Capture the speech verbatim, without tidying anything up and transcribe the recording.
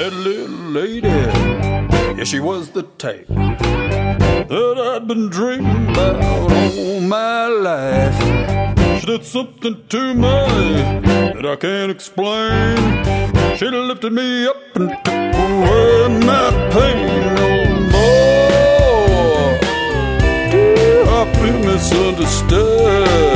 That little lady, yeah, she was the type that I'd been dreaming about all my life. She did something to me that I can't explain. She lifted me up and took away my pain. Oh, boy, I feel misunderstood.